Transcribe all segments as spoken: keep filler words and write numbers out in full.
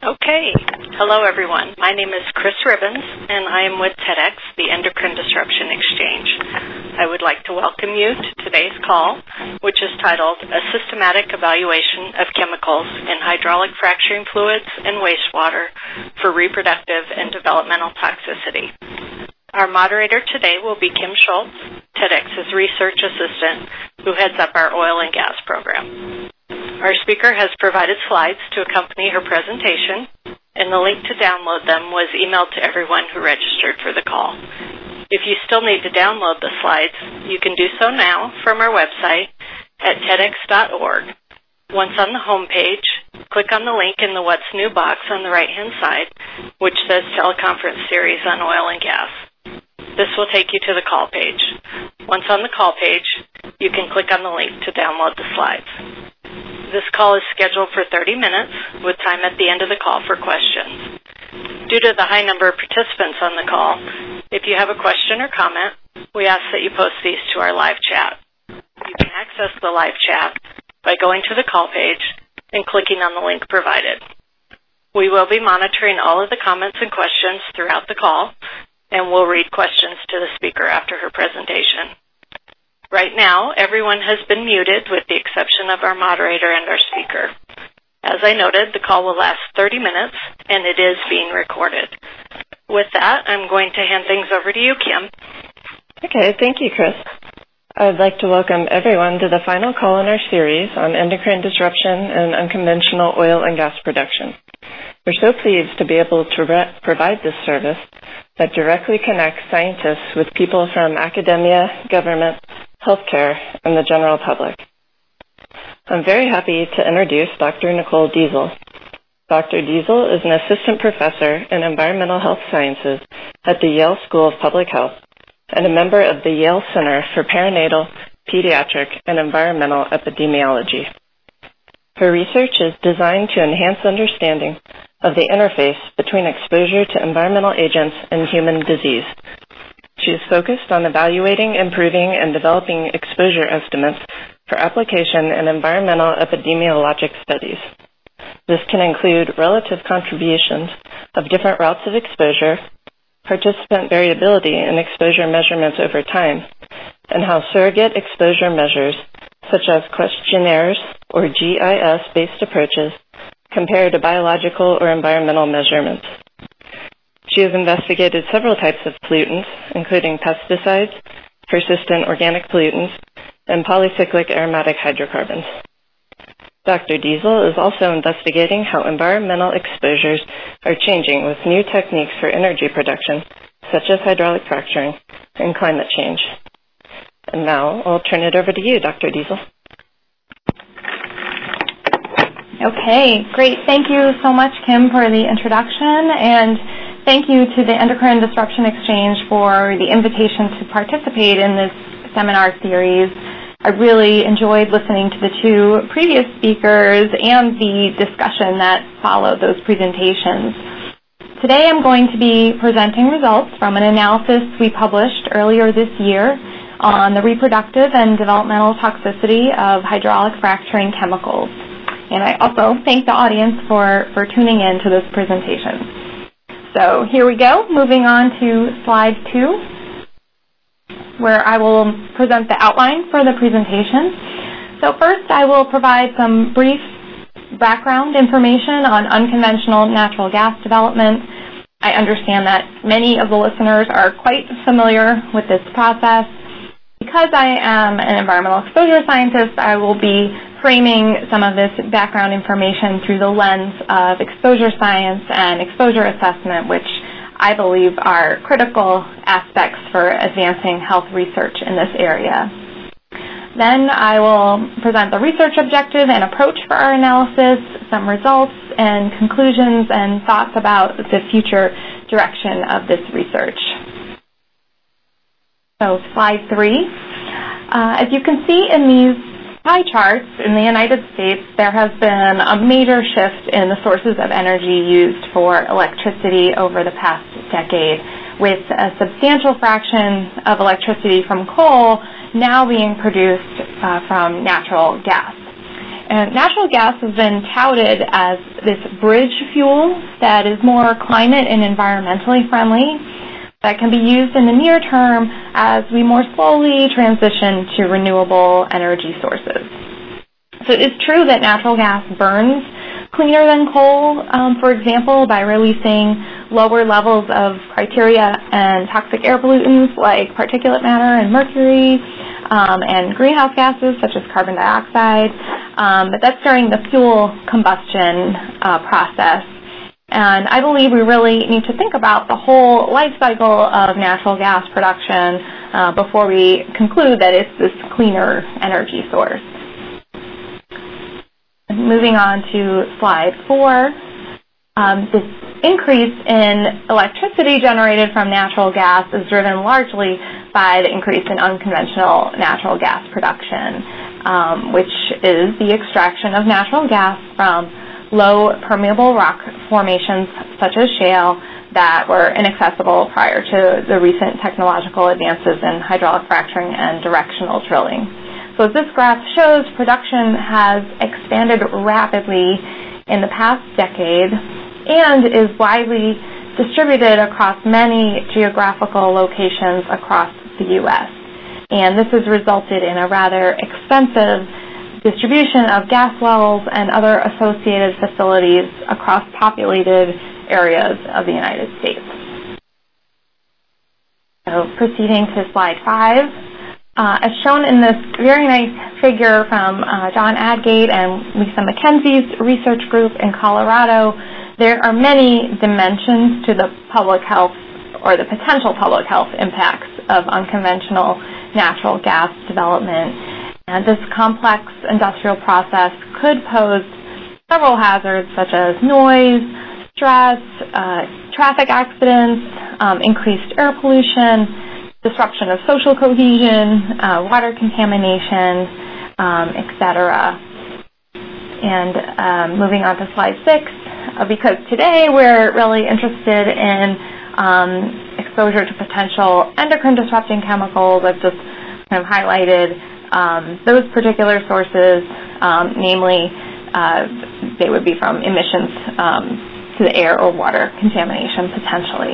Okay. Hello, everyone. My name is Chris Ribbons, and I am with TEDx, the Endocrine Disruption Exchange. I would like to welcome you to today's call, which is titled A Systematic Evaluation of Chemicals in Hydraulic Fracturing Fluids and Wastewater for Reproductive and Developmental Toxicity. Our moderator today will be Kim Schultz, TEDx's research assistant, who heads up our oil and gas program. Our speaker has provided slides to accompany her presentation, and the link to download them was emailed to everyone who registered for the call. If you still need to download the slides, you can do so now from our website at TEDx dot org. Once on the home page, click on the link in the What's New box on the right-hand side, which says Teleconference Series on Oil and Gas. This will take you to the call page. Once on the call page, you can click on the link to download the slides. This call is scheduled for thirty minutes, with time at the end of the call for questions. Due to the high number of participants on the call, if you have a question or comment, we ask that you post these to our live chat. You can access the live chat by going to the call page and clicking on the link provided. We will be monitoring all of the comments and questions throughout the call, and we'll read questions to the speaker after her presentation. Right now, everyone has been muted with the exception of our moderator and our speaker. As I noted, the call will last thirty minutes, and it is being recorded. With that, I'm going to hand things over to you, Kim. Okay, thank you, Chris. I'd like to welcome everyone to the final call in our series on endocrine disruption and unconventional oil and gas production. We're so pleased to be able to re- provide this service that directly connects scientists with people from academia, government, healthcare, and the general public. I'm very happy to introduce Doctor Nicole Diesel. Doctor Diesel is an assistant professor in environmental health sciences at the Yale School of Public Health and a member of the Yale Center for Perinatal, Pediatric, and Environmental Epidemiology. Her research is designed to enhance understanding of the interface between exposure to environmental agents and human disease. She is focused on evaluating, improving, and developing exposure estimates for application in environmental epidemiologic studies. This can include relative contributions of different routes of exposure, participant variability in exposure measurements over time, and how surrogate exposure measures, such as questionnaires or G I S-based approaches, compare to biological or environmental measurements. She has investigated several types of pollutants, including pesticides, persistent organic pollutants, and polycyclic aromatic hydrocarbons. Doctor Diesel is also investigating how environmental exposures are changing with new techniques for energy production, such as hydraulic fracturing and climate change. And now I'll turn it over to you, Doctor Diesel. Okay, great. Thank you so much, Kim, for the introduction, and thank you to the Endocrine Disruption Exchange for the invitation to participate in this seminar series. I really enjoyed listening to the two previous speakers and the discussion that followed those presentations. Today I'm going to be presenting results from an analysis we published earlier this year on the reproductive and developmental toxicity of hydraulic fracturing chemicals. And I also thank the audience for, for tuning in to this presentation. So here we go, moving on to slide two, where I will present the outline for the presentation. So first, I will provide some brief background information on unconventional natural gas development. I understand that many of the listeners are quite familiar with this process. Because I am an environmental exposure scientist, I will be framing some of this background information through the lens of exposure science and exposure assessment, which I believe are critical aspects for advancing health research in this area. Then I will present the research objective and approach for our analysis, some results and conclusions and thoughts about the future direction of this research. So slide three. Uh, as you can see in these pie charts, in the United States, there has been a major shift in the sources of energy used for electricity over the past decade, with a substantial fraction of electricity from coal now being produced uh, from natural gas. And natural gas has been touted as this bridge fuel that is more climate and environmentally friendly, that can be used in the near term as we more slowly transition to renewable energy sources. So it's true that natural gas burns cleaner than coal, um, for example, by releasing lower levels of criteria and toxic air pollutants like particulate matter and mercury, um, and greenhouse gases such as carbon dioxide, um, but that's during the fuel combustion uh, process. And I believe we really need to think about the whole life cycle of natural gas production uh, before we conclude that it's this cleaner energy source. Moving on to slide four, um, this increase in electricity generated from natural gas is driven largely by the increase in unconventional natural gas production, um, which is the extraction of natural gas from low permeable rock formations such as shale that were inaccessible prior to the recent technological advances in hydraulic fracturing and directional drilling. So as this graph shows, production has expanded rapidly in the past decade and is widely distributed across many geographical locations across the U S. And this has resulted in a rather expensive distribution of gas wells and other associated facilities across populated areas of the United States. So proceeding to slide five, uh, as shown in this very nice figure from uh, John Adgate and Lisa McKenzie's research group in Colorado, there are many dimensions to the public health or the potential public health impacts of unconventional natural gas development. And this complex industrial process could pose several hazards such as noise, stress, uh, traffic accidents, um, increased air pollution, disruption of social cohesion, uh, water contamination, um, et cetera. And um, moving on to slide six, uh, because today we're really interested in um, exposure to potential endocrine disrupting chemicals. I've just kind of highlighted Um, those particular sources, um, namely, uh, they would be from emissions um, to the air or water contamination potentially.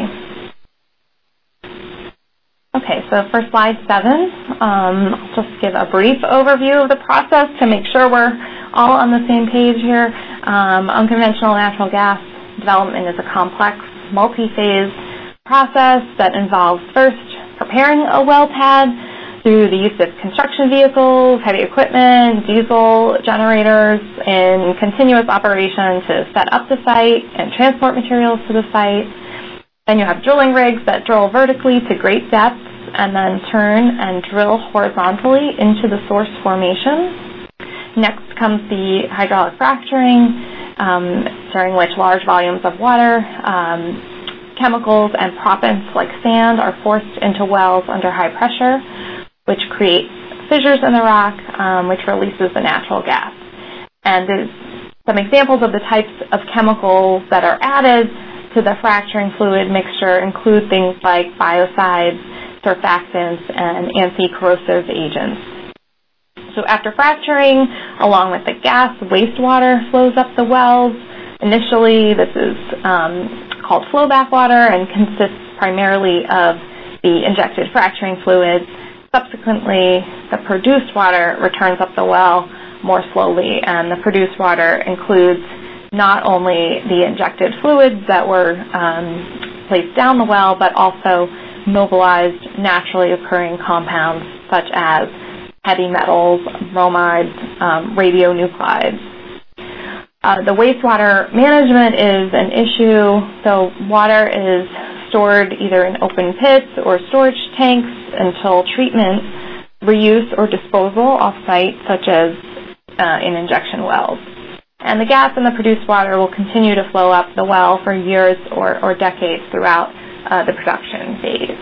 Okay, so for slide seven, um, I'll just give a brief overview of the process to make sure we're all on the same page here. Um, unconventional natural gas development is a complex, multi-phase process that involves first preparing a well pad through the use of construction vehicles, heavy equipment, diesel generators in continuous operation to set up the site and transport materials to the site. Then you have drilling rigs that drill vertically to great depths and then turn and drill horizontally into the source formation. Next comes the hydraulic fracturing, um, during which large volumes of water, um, chemicals, and proppants like sand are forced into wells under high pressure, which creates fissures in the rock, um, which releases the natural gas. And there's some examples of the types of chemicals that are added to the fracturing fluid mixture include things like biocides, surfactants, and anti-corrosive agents. So after fracturing, along with the gas, wastewater flows up the wells. Initially, this is um, called flowback water and consists primarily of the injected fracturing fluids. Subsequently, the produced water returns up the well more slowly, and the produced water includes not only the injected fluids that were um, placed down the well, but also mobilized naturally occurring compounds such as heavy metals, bromides, um, radionuclides. Uh, the wastewater management is an issue, so water is stored either in open pits or storage tanks until treatment, reuse, or disposal off-site, such as uh, in injection wells. And the gas in the produced water will continue to flow up the well for years or, or decades throughout uh, the production phase.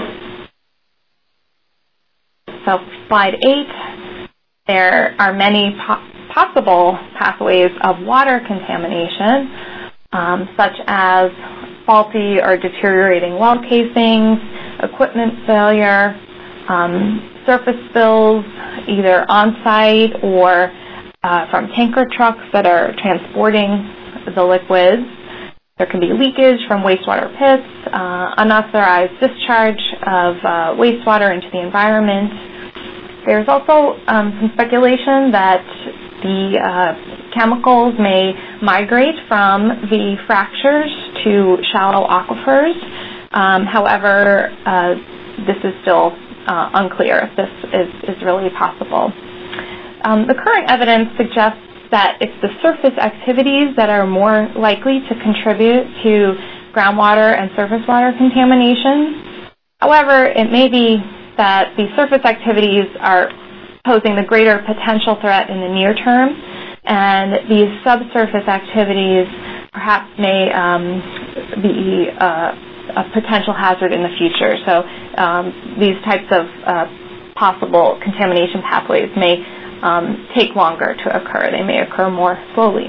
So slide eight, there are many po possible pathways of water contamination, um, such as faulty or deteriorating well casings, equipment failure, um, surface spills, either on-site or uh, from tanker trucks that are transporting the liquids. There can be leakage from wastewater pits, uh, unauthorized discharge of uh, wastewater into the environment. There's also um, some speculation that the uh, chemicals may migrate from the fractures to shallow aquifers. Um, however, uh, this is still uh, unclear if this is, is really possible. Um, the current evidence suggests that it's the surface activities that are more likely to contribute to groundwater and surface water contamination. However, it may be that the surface activities are posing the greater potential threat in the near term, and these subsurface activities perhaps may um, be uh, a potential hazard in the future. So um, these types of uh, possible contamination pathways may um, take longer to occur. They may occur more slowly.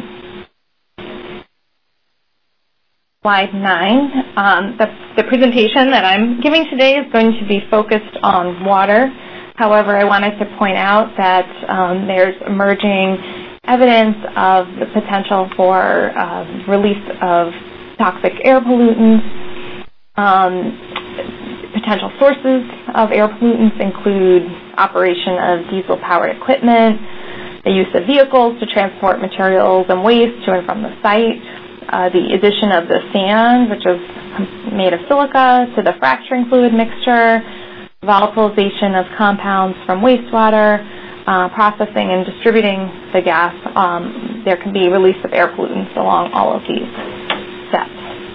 Slide nine. Um, the, the presentation that I'm giving today is going to be focused on water. However, I wanted to point out that um, there's emerging evidence of the potential for uh, release of toxic air pollutants. Um, potential sources of air pollutants include operation of diesel-powered equipment, the use of vehicles to transport materials and waste to and from the site, uh, the addition of the sand, which is made of silica, to the fracturing fluid mixture, volatilization of compounds from wastewater, uh, processing and distributing the gas. Um, there can be release of air pollutants along all of these steps.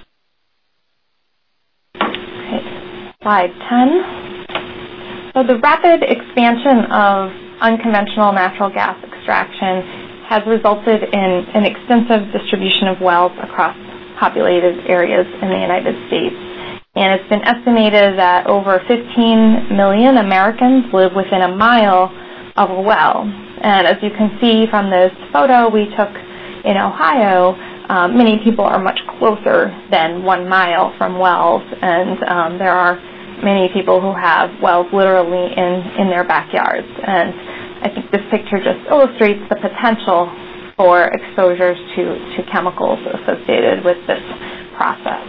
Okay. Slide ten. So the rapid expansion of unconventional natural gas extraction has resulted in an extensive distribution of wells across populated areas in the United States. And it's been estimated that over fifteen million Americans live within a mile of a well. And as you can see from this photo we took in Ohio, um, many people are much closer than one mile from wells, and um, there are many people who have wells literally in, in their backyards. And I think this picture just illustrates the potential for exposures to, to chemicals associated with this process.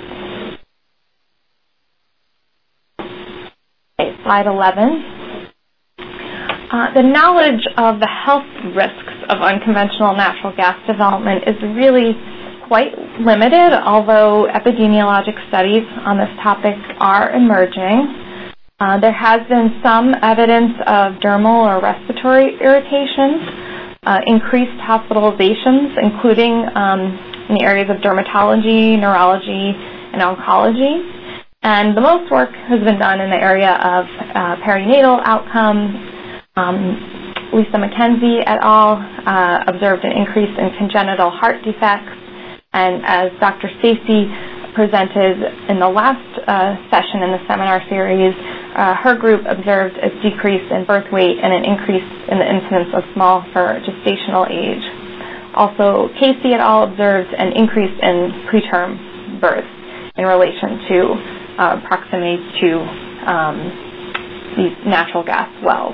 Okay, slide eleven. Uh, the knowledge of the health risks of unconventional natural gas development is really quite limited, although epidemiologic studies on this topic are emerging. Uh, there has been some evidence of dermal or respiratory irritation, uh, increased hospitalizations, including um, in the areas of dermatology, neurology, and oncology. And the most work has been done in the area of uh, perinatal outcomes. Um, Lisa McKenzie et al. Uh, observed an increase in congenital heart defects, and as Doctor Stacy presented in the last uh, session in the seminar series, uh, her group observed a decrease in birth weight and an increase in the incidence of small for gestational age. Also, Casey et al. Observed an increase in preterm birth in relation to uh, proximity to um, these natural gas wells.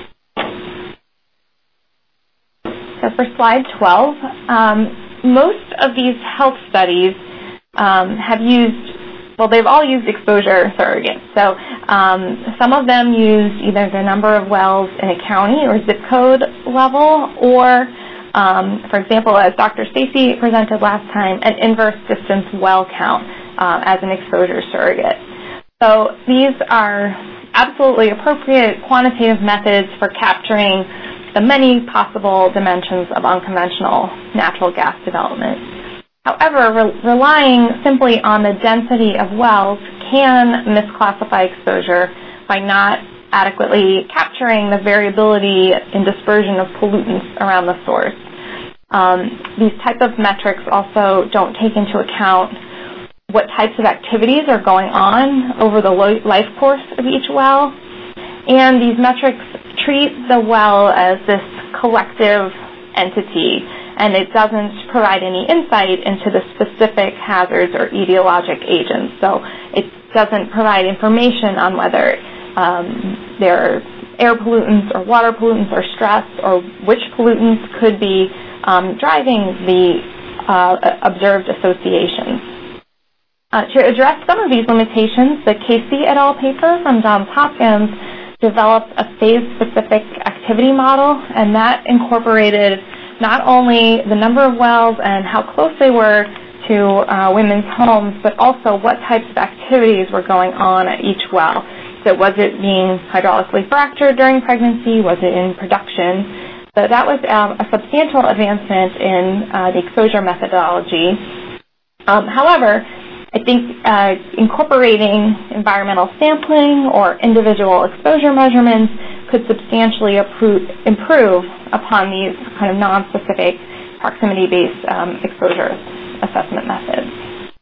So for slide twelve, um, most of these health studies um, have used, well, they've all used exposure surrogates. So um, some of them use either the number of wells in a county or zip code level, or, um, for example, as Doctor Stacy presented last time, an inverse distance well count uh, as an exposure surrogate. So these are absolutely appropriate quantitative methods for capturing the many possible dimensions of unconventional natural gas development. However, re- relying simply on the density of wells can misclassify exposure by not adequately capturing the variability in dispersion of pollutants around the source. Um, these type of metrics also don't take into account what types of activities are going on over the lo- life course of each well, and these metrics treat the well as this collective entity, and it doesn't provide any insight into the specific hazards or etiologic agents. So it doesn't provide information on whether um, there are air pollutants or water pollutants or stress, or which pollutants could be um, driving the uh, observed associations. Uh, to address some of these limitations, the Casey et al. Paper from Johns Hopkins developed a phase-specific activity model, and that incorporated not only the number of wells and how close they were to uh, women's homes, but also what types of activities were going on at each well. So was it being hydraulically fractured during pregnancy? Was it in production? So that was um, a substantial advancement in uh, the exposure methodology. Um, however, I think uh, incorporating environmental sampling or individual exposure measurements could substantially improve upon these kind of non-specific proximity-based um, exposure assessment methods.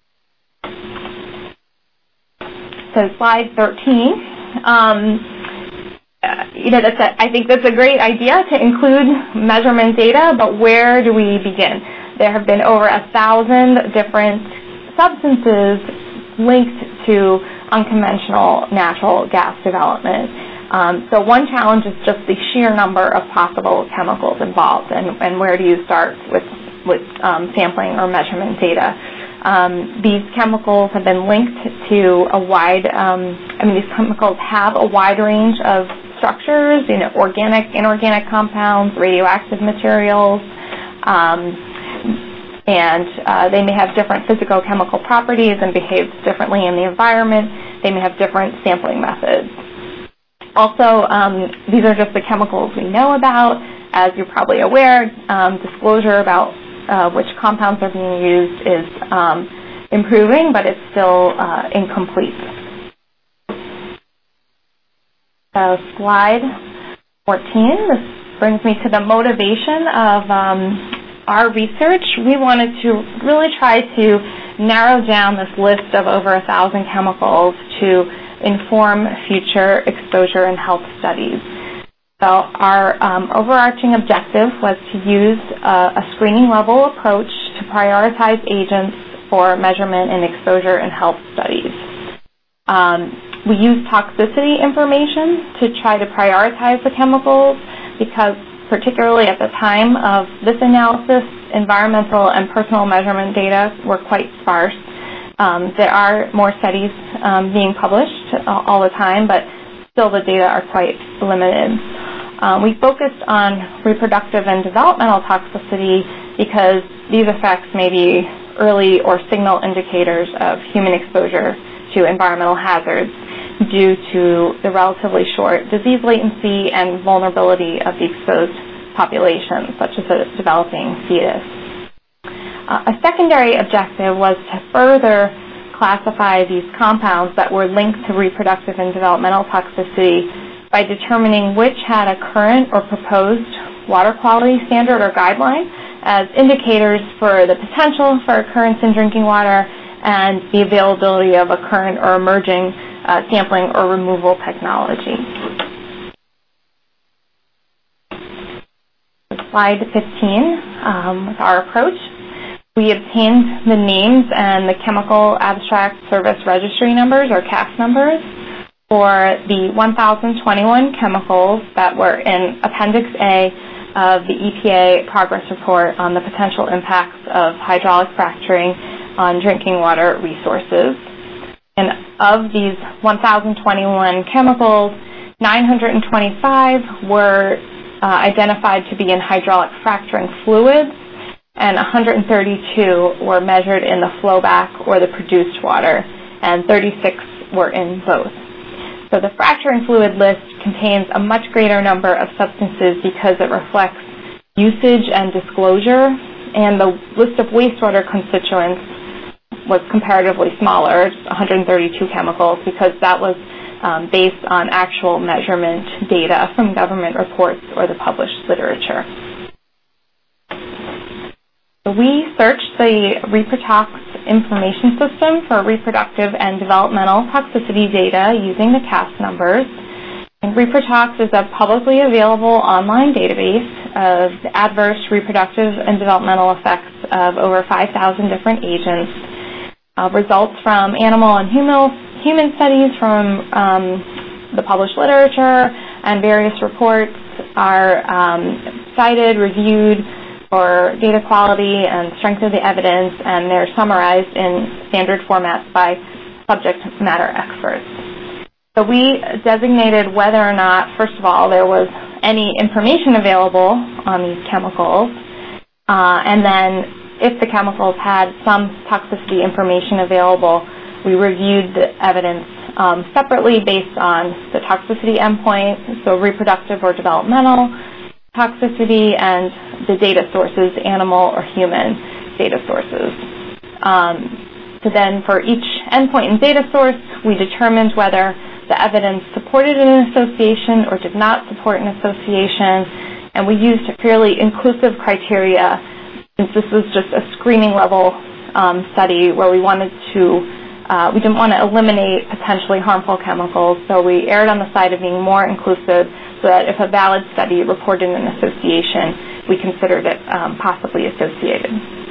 So slide thirteen, um, uh, you know, that's a, I think that's a great idea to include measurement data, but where do we begin? There have been over a thousand different substances linked to unconventional natural gas development. Um, so one challenge is just the sheer number of possible chemicals involved, and, and where do you start with, with um, sampling or measurement data? Um, these chemicals have been linked to a wide, um, I mean, these chemicals have a wide range of structures, you know, organic, inorganic compounds, radioactive materials, um, and uh, they may have different physicochemical properties and behave differently in the environment. They may have different sampling methods. Also, um, these are just the chemicals we know about. As you're probably aware, um, disclosure about uh, which compounds are being used is um, improving, but it's still uh, incomplete. Uh, slide fourteen. This brings me to the motivation of um, our research. We wanted to really try to narrow down this list of over a thousand chemicals to inform future exposure and health studies. So our um, overarching objective was to use a, a screening level approach to prioritize agents for measurement and exposure and health studies. Um, we used toxicity information to try to prioritize the chemicals because particularly at the time of this analysis, environmental and personal measurement data were quite sparse. Um, there are more studies um, being published all the time, but still the data are quite limited. Um, we focused on reproductive and developmental toxicity because these effects may be early or signal indicators of human exposure to environmental hazards due to the relatively short disease latency and vulnerability of the exposed population, such as a developing fetus. Uh, a secondary objective was to further classify these compounds that were linked to reproductive and developmental toxicity by determining which had a current or proposed water quality standard or guideline as indicators for the potential for occurrence in drinking water and the availability of a current or emerging uh, sampling or removal technology. Slide fifteen, um, with our approach. We obtained the names and the Chemical Abstract Service Registry numbers, or C A S numbers, for the one thousand twenty-one chemicals that were in Appendix A of the E P A progress report on the potential impacts of hydraulic fracturing on drinking water resources. And of these one thousand twenty-one chemicals, nine hundred twenty-five were uh, identified to be in hydraulic fracturing fluids, and one hundred thirty-two were measured in the flowback or the produced water, and thirty-six were in both. So the fracturing fluid list contains a much greater number of substances because it reflects usage and disclosure, and the list of wastewater constituents was comparatively smaller, one hundred thirty-two chemicals, because that was um, based on actual measurement data from government reports or the published literature. So we searched the ReproTox information system for reproductive and developmental toxicity data using the C A S numbers. And ReproTox is a publicly available online database of the adverse reproductive and developmental effects of over five thousand different agents. Uh, results from animal and human, human studies from um, the published literature, and various reports are um, cited, reviewed for data quality and strength of the evidence, and they're summarized in standard formats by subject matter experts. So we designated whether or not, first of all, there was any information available on these chemicals, uh, and then if the chemicals had some toxicity information available, we reviewed the evidence um, separately based on the toxicity endpoint, so reproductive or developmental toxicity, and the data sources, animal or human data sources. Um, so then for each endpoint and data source, we determined whether the evidence supported an association or did not support an association, and we used a fairly inclusive criteria since this was just a screening level um, study where we wanted to, uh, we didn't want to eliminate potentially harmful chemicals, so we erred on the side of being more inclusive so that if a valid study reported an association, we considered it um, possibly associated.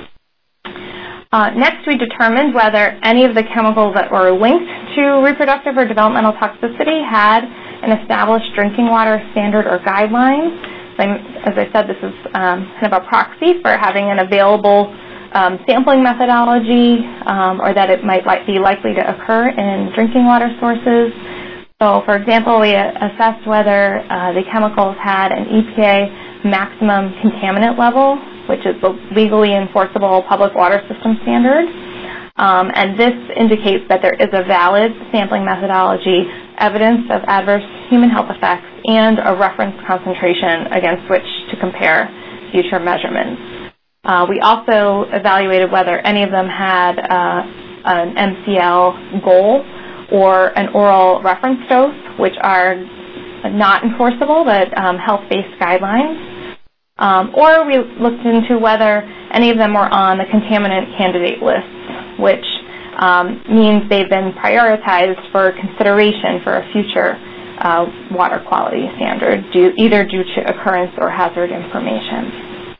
Uh, next, we determined whether any of the chemicals that were linked to reproductive or developmental toxicity had an established drinking water standard or guidelines. As I said, this is um, kind of a proxy for having an available um, sampling methodology um, or that it might be likely to occur in drinking water sources. So, for example, we assessed whether uh, the chemicals had an E P A maximum contaminant level, which is the legally enforceable public water system standard. Um, and this indicates that there is a valid sampling methodology, evidence of adverse human health effects, and a reference concentration against which to compare future measurements. Uh, we also evaluated whether any of them had uh, an M C L goal or an oral reference dose, which are not enforceable, but um, health-based guidelines. Um, or we looked into whether any of them were on the contaminant candidate list, which um, means they've been prioritized for consideration for a future uh, water quality standard, due, either due to occurrence or hazard information.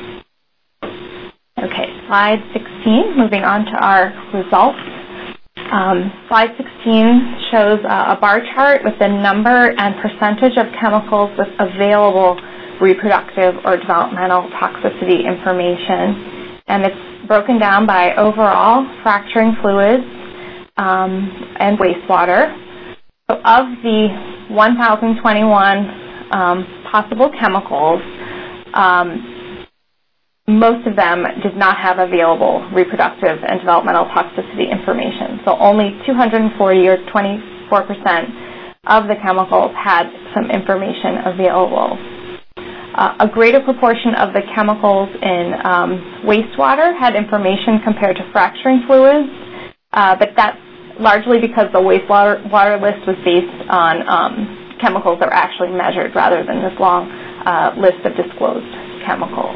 Okay, slide sixteen, moving on to our results. Um, slide sixteen shows uh, a bar chart with the number and percentage of chemicals with available reproductive or developmental toxicity information. And it's broken down by overall fracturing fluids um, and wastewater. So of the one thousand twenty-one um, possible chemicals, um, most of them did not have available reproductive and developmental toxicity information. So only two hundred forty, or twenty-four percent, of the chemicals had some information available. Uh, a greater proportion of the chemicals in um, wastewater had information compared to fracturing fluids, uh, but that's largely because the wastewater water list was based on um, chemicals that were actually measured rather than this long uh, list of disclosed chemicals.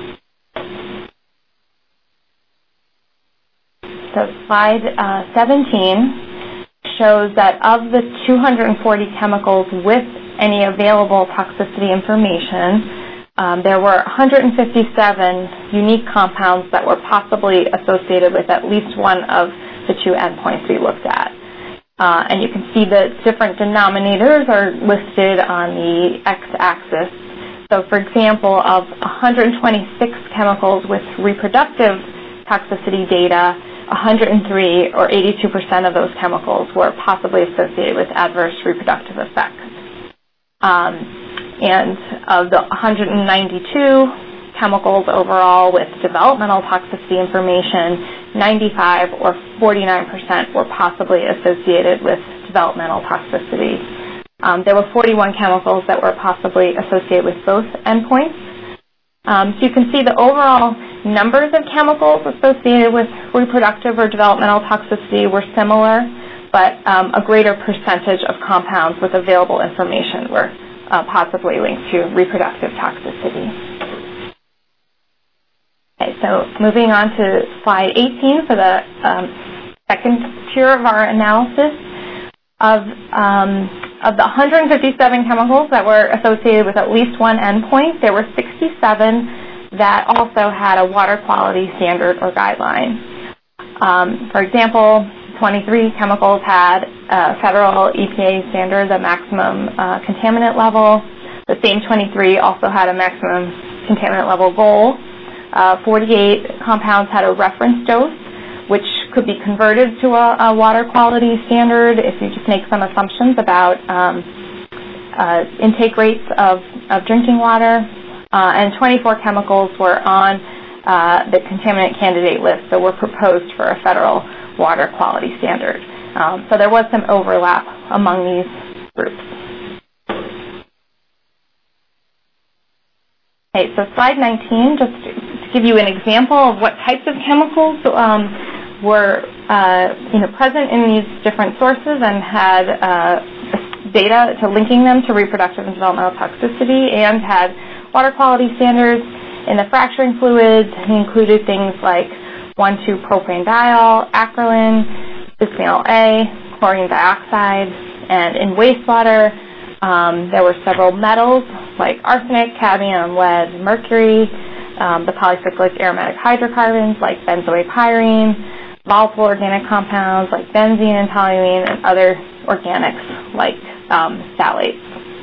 So slide uh, seventeen shows that of the two hundred forty chemicals with any available toxicity information, um, there were one hundred fifty-seven unique compounds that were possibly associated with at least one of the two endpoints we looked at. Uh, and you can see the different denominators are listed on the x-axis. So, for example, of one hundred twenty-six chemicals with reproductive toxicity data, one hundred three, or eighty-two percent of those chemicals, were possibly associated with adverse reproductive effects. Um, and of the one hundred ninety-two chemicals overall with developmental toxicity information, ninety-five, or forty-nine percent, were possibly associated with developmental toxicity. Um, there were forty-one chemicals that were possibly associated with both endpoints. Um, so you can see the overall numbers of chemicals associated with reproductive or developmental toxicity were similar, but um, a greater percentage of compounds with available information were uh, possibly linked to reproductive toxicity. Okay, so moving on to slide eighteen for the um, second tier of our analysis. Of, um, of the one hundred fifty-seven chemicals that were associated with at least one endpoint, there were sixty-seven that also had a water quality standard or guideline. Um, for example, twenty-three chemicals had a federal E P A standard, the maximum uh, contaminant level. The same twenty-three also had a maximum contaminant level goal. Uh, forty-eight compounds had a reference dose, which could be converted to a, a water quality standard if you just make some assumptions about um, uh, intake rates of, of drinking water. Uh, and twenty-four chemicals were on uh, the contaminant candidate list that were proposed for a federal water quality standard. Um, so there was some overlap among these groups. Okay, so slide nineteen, just to give you an example of what types of chemicals um, were uh, you know, present in these different sources and had uh, data to linking them to reproductive and developmental toxicity, and had water quality standards. In the fracturing fluids, we included things like one two propanediol, acrolein, bisphenol A, chlorine dioxide, and in wastewater, um, there were several metals like arsenic, cadmium, lead, mercury, um, the polycyclic aromatic hydrocarbons like benzoylpyrene, volatile organic compounds like benzene and toluene, and other organics like um, phthalates.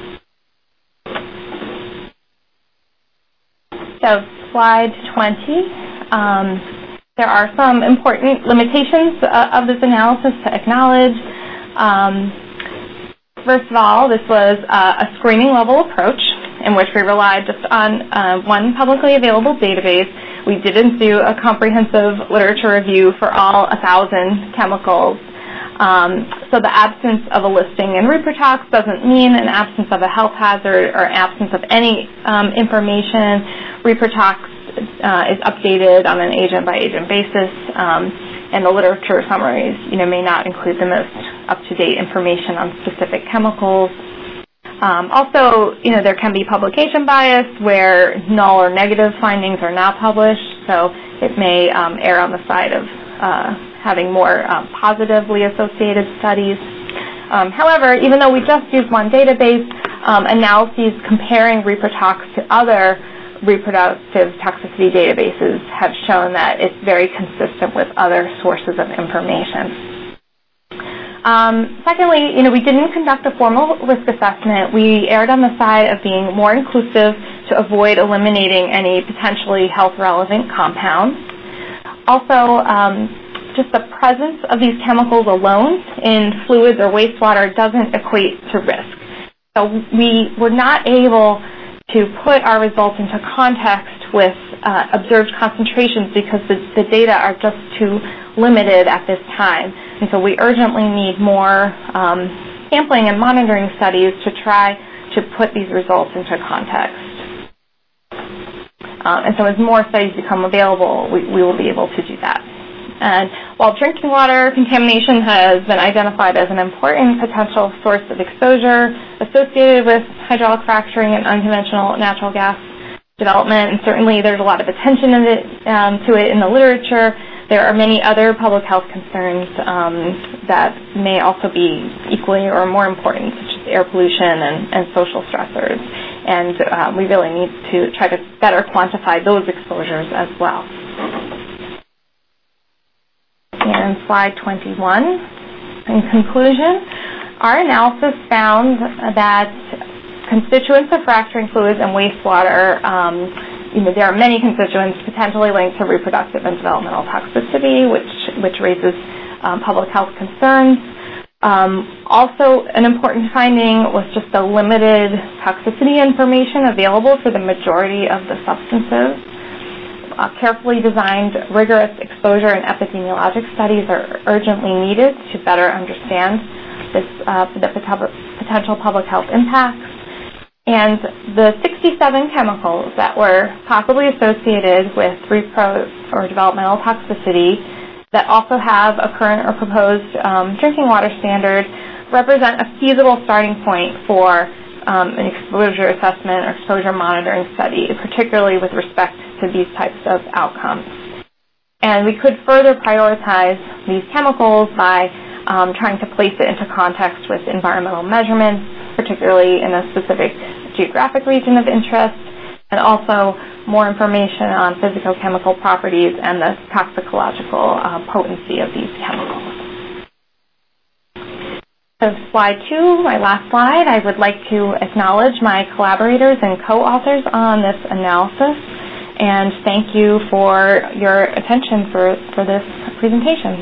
So slide twenty, um, there are some important limitations uh, of this analysis to acknowledge. Um, first of all, this was uh, a screening level approach in which we relied just on uh, one publicly available database. We didn't do a comprehensive literature review for all one thousand chemicals. Um, so the absence of a listing in ReproTox doesn't mean an absence of a health hazard or absence of any um, information. ReproTox uh, is updated on an agent-by-agent basis, um, and the literature summaries, you know, may not include the most up-to-date information on specific chemicals. Um, also, you know, there can be publication bias where null or negative findings are not published, so it may um, err on the side of uh, having more um, positively associated studies. Um, however, even though we just used one database, um, analyses comparing ReproTox to other reproductive toxicity databases have shown that it's very consistent with other sources of information. Um, secondly, you know, we didn't conduct a formal risk assessment. We erred on the side of being more inclusive to avoid eliminating any potentially health-relevant compounds. Also, um, just the presence of these chemicals alone in fluids or wastewater doesn't equate to risk. So we were not able to put our results into context with uh, observed concentrations because the, the data are just too limited at this time. And so we urgently need more um, sampling and monitoring studies to try to put these results into context. Um, and so as more studies become available, we, we will be able to do that. And while drinking water contamination has been identified as an important potential source of exposure associated with hydraulic fracturing and unconventional natural gas development, and certainly there's a lot of attention in it, um, to it in the literature, there are many other public health concerns um, that may also be equally or more important, such as air pollution and, and social stressors. And uh, we really need to try to better quantify those exposures as well. And slide twenty-one. In conclusion, our analysis found that constituents of fracturing fluids and wastewater, um, you know, there are many constituents potentially linked to reproductive and developmental toxicity, which, which raises um, public health concerns. Um, also, an important finding was just the limited toxicity information available for the majority of the substances. Uh, carefully designed, rigorous exposure and epidemiologic studies are urgently needed to better understand this, uh, the potential public health impacts. And the sixty-seven chemicals that were possibly associated with repro or developmental toxicity that also have a current or proposed um, drinking water standard represent a feasible starting point for um, an exposure assessment or exposure monitoring study, particularly with respect to these types of outcomes. And we could further prioritize these chemicals by um, trying to place it into context with environmental measurements, particularly in a specific geographic region of interest, and also more information on physicochemical properties and the toxicological uh, potency of these chemicals. of slide two, my last slide, I would like to acknowledge my collaborators and co-authors on this analysis and thank you for your attention for, for this presentation.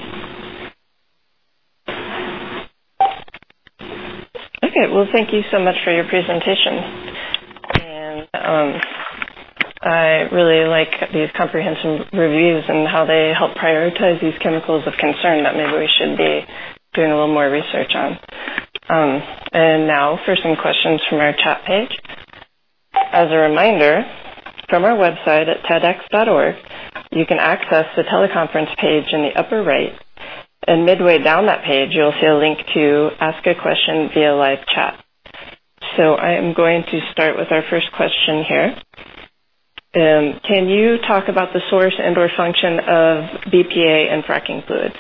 Okay, well, thank you so much for your presentation. And um, I really like these comprehensive reviews and how they help prioritize these chemicals of concern that maybe we should be doing a little more research on. Um, and now for some questions from our chat page. As a reminder, from our website at TEDx dot org, you can access the teleconference page in the upper right, and midway down that page, you'll see a link to ask a question via live chat. So I am going to start with our first question here. Um, can you talk about the source and or function of B P A in fracking fluids?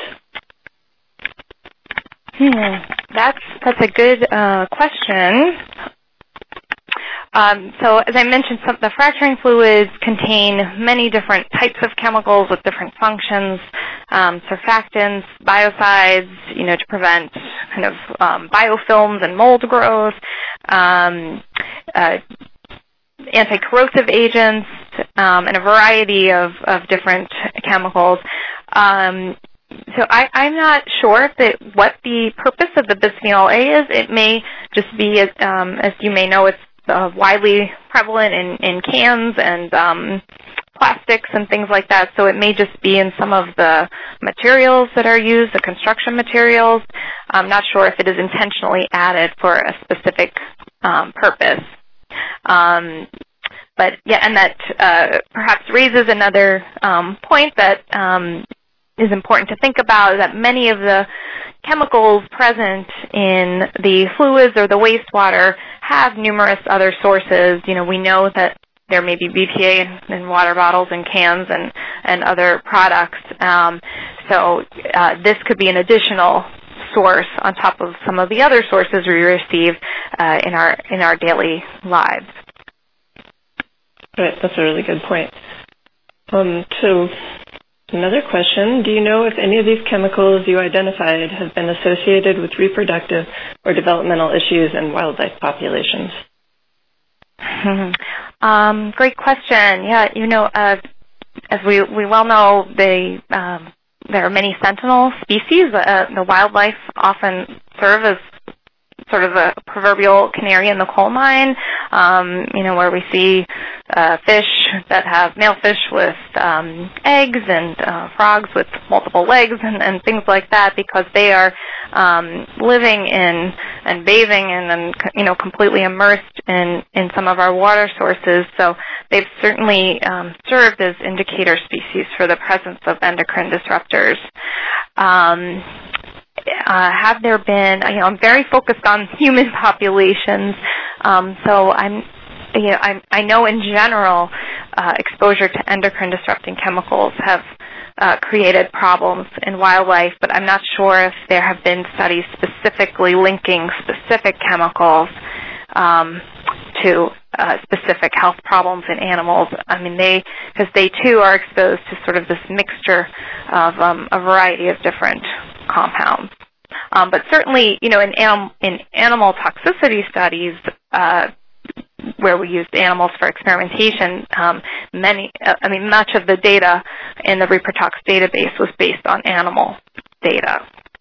Hmm, that's that's a good uh, question. Um, so as I mentioned, some, the fracturing fluids contain many different types of chemicals with different functions, um, surfactants, biocides, you know, to prevent kind of um, biofilms and mold growth, um, uh, anti-corrosive agents, um, and a variety of, of different chemicals. Um, So I, I'm not sure if it, what the purpose of the bisphenol A is. It may just be, as, um, as you may know, it's uh, widely prevalent in, in cans and um, plastics and things like that. So it may just be in some of the materials that are used, the construction materials. I'm not sure if it is intentionally added for a specific um, purpose. Um, but yeah, and that uh, perhaps raises another um, point that um, is important to think about, that many of the chemicals present in the fluids or the wastewater have numerous other sources. You know, we know that there may be B P A in, in water bottles and cans and, and other products. Um, so uh, this could be an additional source on top of some of the other sources we receive uh, in our in our daily lives. Right, that's a really good point. Um, so another question, do you know if any of these chemicals you identified have been associated with reproductive or developmental issues in wildlife populations? um, great question. Yeah, you know, uh, as we, we well know, they, um, there are many sentinel species. Uh, the wildlife often serve as sort of a proverbial canary in the coal mine, um, you know, where we see uh, fish that have male fish with um, eggs and uh, frogs with multiple legs and, and things like that, because they are um, living in and bathing and, and, you know, completely immersed in, in some of our water sources. So they've certainly um, served as indicator species for the presence of endocrine disruptors. Um, Uh, have there been, you know, I'm very focused on human populations, um, so I'm, you know, I'm, I know in general uh, exposure to endocrine disrupting chemicals have uh, created problems in wildlife, but I'm not sure if there have been studies specifically linking specific chemicals um, to uh, specific health problems in animals. I mean, they, because they too are exposed to sort of this mixture of um, a variety of different compounds. Um, but certainly, you know, in, anim in animal toxicity studies, uh, where we used animals for experimentation, um, many, uh, I mean, much of the data in the ReproTox database was based on animal data.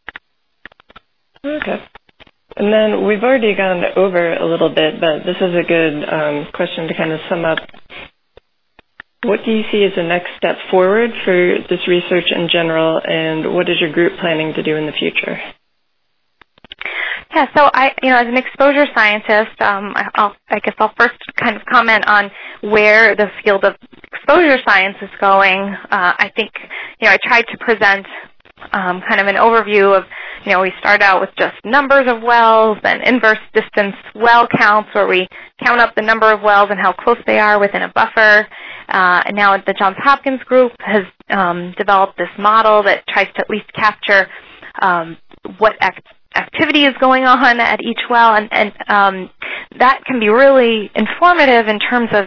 Okay. And then we've already gone over a little bit, but this is a good um, question to kind of sum up. What do you see as the next step forward for this research in general, and what is your group planning to do in the future? Yeah, so I, you know, as an exposure scientist, um, I'll, I guess I'll first kind of comment on where the field of exposure science is going. Uh, I think, you know, I tried to present um, kind of an overview of, you know, we start out with just numbers of wells, then inverse distance well counts, where we count up the number of wells and how close they are within a buffer. Uh, and now the Johns Hopkins group has um, developed this model that tries to at least capture um, what act activity is going on at each well, and, and um, that can be really informative in terms of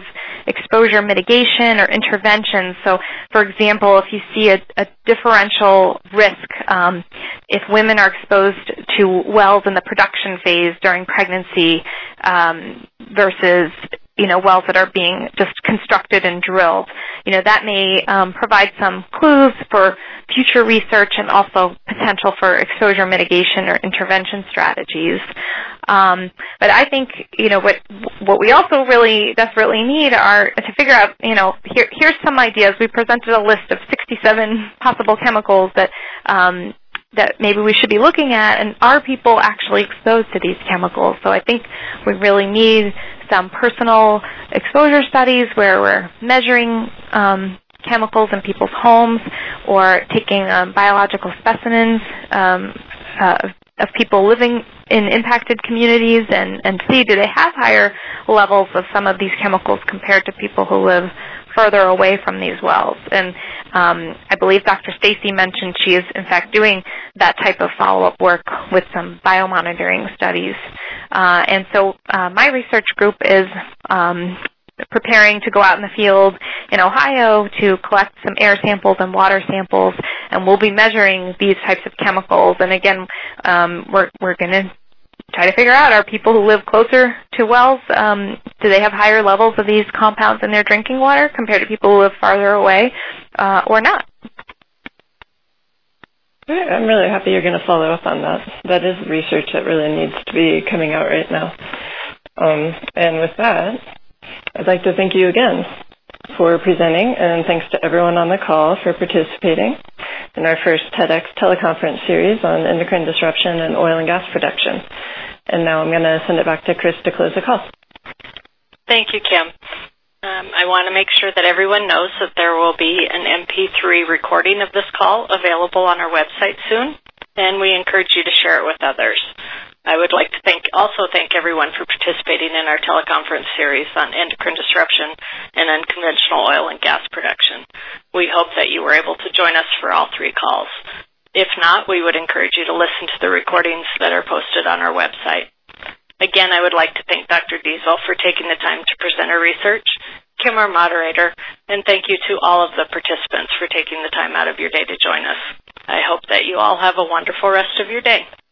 exposure mitigation or intervention. So, for example, if you see a, a differential risk, um, if women are exposed to wells in the production phase during pregnancy um, versus you know, wells that are being just constructed and drilled. You know, that may um, provide some clues for future research and also potential for exposure mitigation or intervention strategies. Um, but I think, you know, what what we also really desperately need are to figure out, you know, here, here's some ideas. We presented a list of sixty-seven possible chemicals that um, that maybe we should be looking at, and are people actually exposed to these chemicals? So I think we really need some personal exposure studies where we're measuring um, chemicals in people's homes or taking um, biological specimens um, uh, of people living in impacted communities and, and see, do they have higher levels of some of these chemicals compared to people who live further away from these wells. And um, I believe Doctor Stacy mentioned she is, in fact, doing that type of follow-up work with some biomonitoring studies. Uh, and so uh, my research group is um, preparing to go out in the field in Ohio to collect some air samples and water samples, and we'll be measuring these types of chemicals. And again, um, we're, we're going to try to figure out, are people who live closer to wells, um, do they have higher levels of these compounds in their drinking water compared to people who live farther away uh, or not? I'm really happy you're going to follow up on that. That is research that really needs to be coming out right now. Um, and with that, I'd like to thank you again for presenting, and thanks to everyone on the call for participating in our first TEDx teleconference series on endocrine disruption and oil and gas production. And now I'm going to send it back to Chris to close the call. Thank you, Kim. Um, I want to make sure that everyone knows that there will be an M P three recording of this call available on our website soon, and we encourage you to share it with others. I would like to thank, also thank everyone for participating in our teleconference series on endocrine disruption and unconventional oil and gas production. We hope that you were able to join us for all three calls. If not, we would encourage you to listen to the recordings that are posted on our website. Again, I would like to thank Doctor Diesel for taking the time to present her research, Kim, our moderator, and thank you to all of the participants for taking the time out of your day to join us. I hope that you all have a wonderful rest of your day.